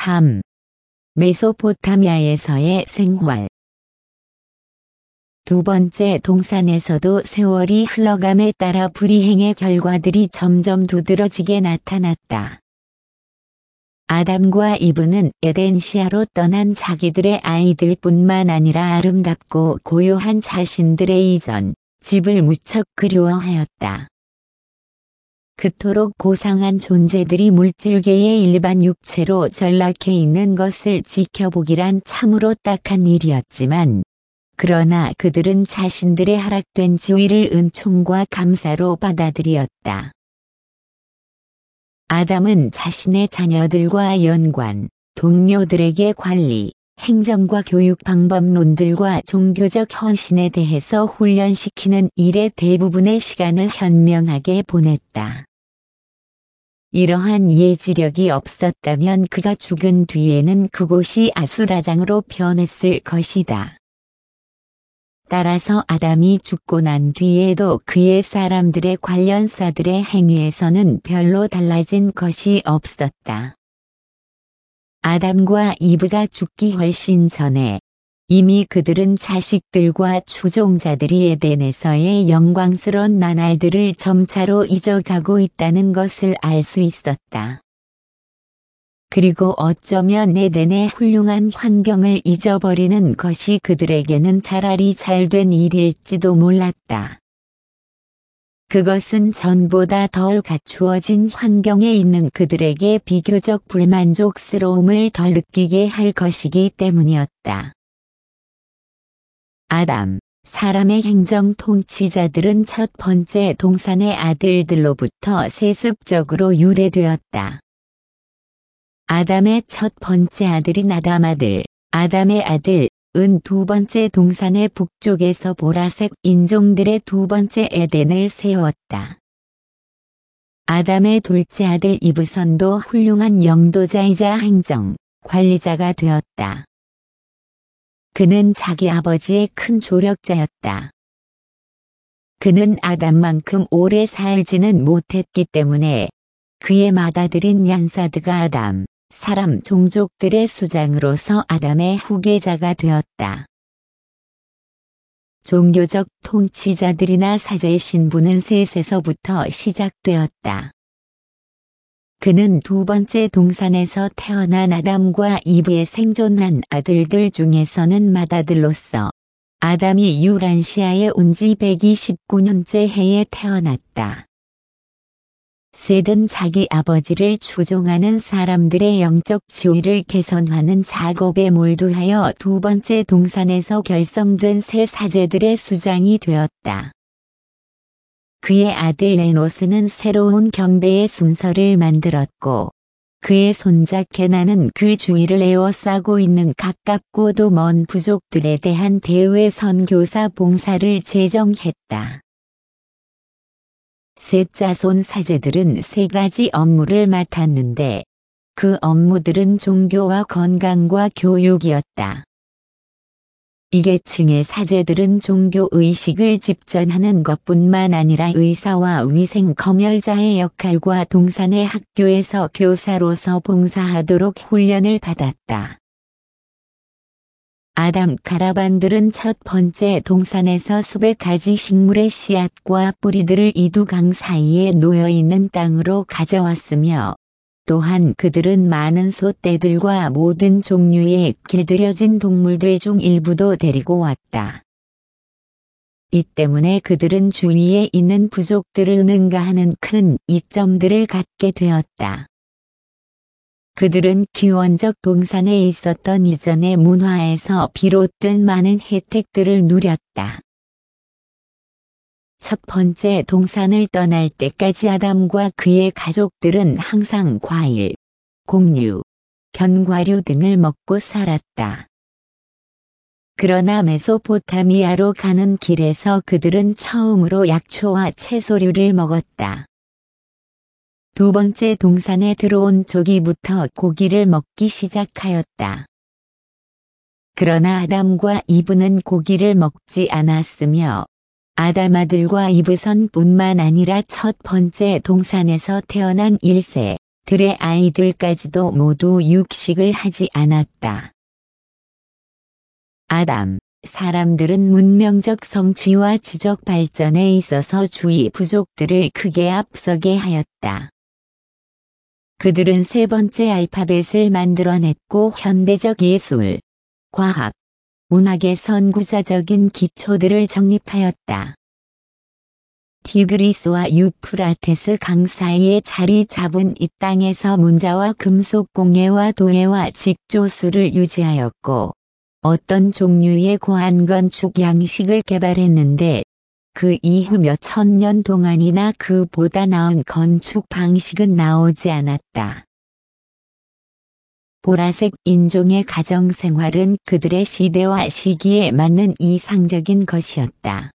3. 메소포타미아에서의 생활. 두 번째 동산에서도 세월이 흘러감에 따라 불이행의 결과들이 점점 두드러지게 나타났다. 아담과 이브는 에덴시아로 떠난 자기들의 아이들뿐만 아니라 아름답고 고요한 자신들의 이전 집을 무척 그리워하였다. 그토록 고상한 존재들이 물질계의 일반 육체로 전락해 있는 것을 지켜보기란 참으로 딱한 일이었지만, 그러나 그들은 자신들의 하락된 지위를 은총과 감사로 받아들였다. 아담은 자신의 자녀들과 연관, 동료들에게 관리, 행정과 교육 방법론들과 종교적 헌신에 대해서 훈련시키는 일에 대부분의 시간을 현명하게 보냈다. 이러한 예지력이 없었다면 그가 죽은 뒤에는 그곳이 아수라장으로 변했을 것이다. 따라서 아담이 죽고 난 뒤에도 그의 사람들의 관련사들의 행위에서는 별로 달라진 것이 없었다. 아담과 이브가 죽기 훨씬 전에 이미 그들은 자식들과 추종자들이 에덴에서의 영광스러운 나날들을 점차로 잊어가고 있다는 것을 알 수 있었다. 그리고 어쩌면 에덴의 훌륭한 환경을 잊어버리는 것이 그들에게는 차라리 잘된 일일지도 몰랐다. 그것은 전보다 덜 갖추어진 환경에 있는 그들에게 비교적 불만족스러움을 덜 느끼게 할 것이기 때문이었다. 아담, 사람의 행정 통치자들은 첫 번째 동산의 아들들로부터 세습적으로 유래되었다. 아담의 첫 번째 아들인 아담 아들, 아담의 아들, 은 두 번째 동산의 북쪽에서 보라색 인종들의 두 번째 에덴을 세웠다. 아담의 둘째 아들 이브선도 훌륭한 영도자이자 행정, 관리자가 되었다. 그는 자기 아버지의 큰 조력자였다. 그는 아담만큼 오래 살지는 못했기 때문에 그의 맏아들인 얀사드가 아담, 사람 종족들의 수장으로서 아담의 후계자가 되었다. 종교적 통치자들이나 사제의 신분은 셋에서부터 시작되었다. 그는 두 번째 동산에서 태어난 아담과 이브의 생존한 아들들 중에서는 맏아들로서 아담이 유란시아에 온 지 129년째 해에 태어났다. 셋은 자기 아버지를 추종하는 사람들의 영적 지위를 개선하는 작업에 몰두하여 두 번째 동산에서 결성된 세 사제들의 수장이 되었다. 그의 아들 에노스는 새로운 경배의 순서를 만들었고, 그의 손자 케나는 그 주위를 에워싸고 있는 가깝고도 먼 부족들에 대한 대외 선교사 봉사를 제정했다. 셋 자손 사제들은 세 가지 업무를 맡았는데, 그 업무들은 종교와 건강과 교육이었다. 이 계층의 사제들은 종교 의식을 집전하는 것뿐만 아니라 의사와 위생 검열자의 역할과 동산의 학교에서 교사로서 봉사하도록 훈련을 받았다. 아담 가라반들은 첫 번째 동산에서 수백 가지 식물의 씨앗과 뿌리들을 이두강 사이에 놓여있는 땅으로 가져왔으며, 또한 그들은 많은 소떼들과 모든 종류의 길들여진 동물들 중 일부도 데리고 왔다. 이 때문에 그들은 주위에 있는 부족들을 능가하는 큰 이점들을 갖게 되었다. 그들은 기원적 동산에 있었던 이전의 문화에서 비롯된 많은 혜택들을 누렸다. 첫 번째 동산을 떠날 때까지 아담과 그의 가족들은 항상 과일, 곡류, 견과류 등을 먹고 살았다. 그러나 메소포타미아로 가는 길에서 그들은 처음으로 약초와 채소류를 먹었다. 두 번째 동산에 들어온 조기부터 고기를 먹기 시작하였다. 그러나 아담과 이브는 고기를 먹지 않았으며, 아담 아들과 이브선뿐만 아니라 첫 번째 동산에서 태어난 1세, 들의 아이들까지도 모두 육식을 하지 않았다. 아담, 사람들은 문명적 성취와 지적 발전에 있어서 주위 부족들을 크게 앞서게 하였다. 그들은 세 번째 알파벳을 만들어냈고 현대적 예술, 과학, 문학의 선구자적인 기초들을 정립하였다. 티그리스와 유프라테스 강 사이에 자리 잡은 이 땅에서 문자와 금속 공예와 도예와 직조술을 유지하였고 어떤 종류의 고안 건축 양식을 개발했는데 그 이후 몇 천년 동안이나 그보다 나은 건축 방식은 나오지 않았다. 보라색 인종의 가정생활은 그들의 시대와 시기에 맞는 이상적인 것이었다.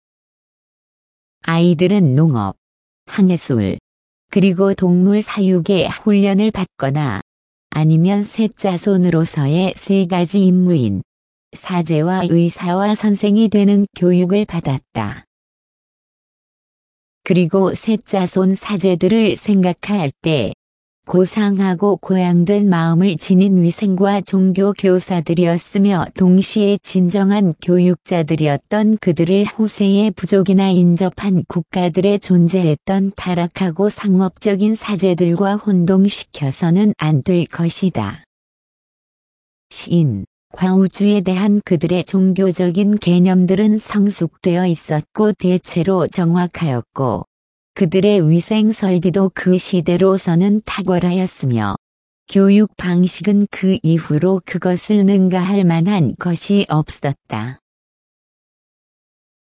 아이들은 농업, 항해술, 그리고 동물 사육에 훈련을 받거나 아니면 셋자손으로서의 세 가지 임무인 사제와 의사와 선생이 되는 교육을 받았다. 그리고 셋자손 사제들을 생각할 때 고상하고 고양된 마음을 지닌 위생과 종교 교사들이었으며 동시에 진정한 교육자들이었던 그들을 후세의 부족이나 인접한 국가들에 존재했던 타락하고 상업적인 사제들과 혼동시켜서는 안 될 것이다. 신, 과우주에 대한 그들의 종교적인 개념들은 성숙되어 있었고 대체로 정확하였고 그들의 위생 설비도 그 시대로서는 탁월하였으며 교육 방식은 그 이후로 그것을 능가할 만한 것이 없었다.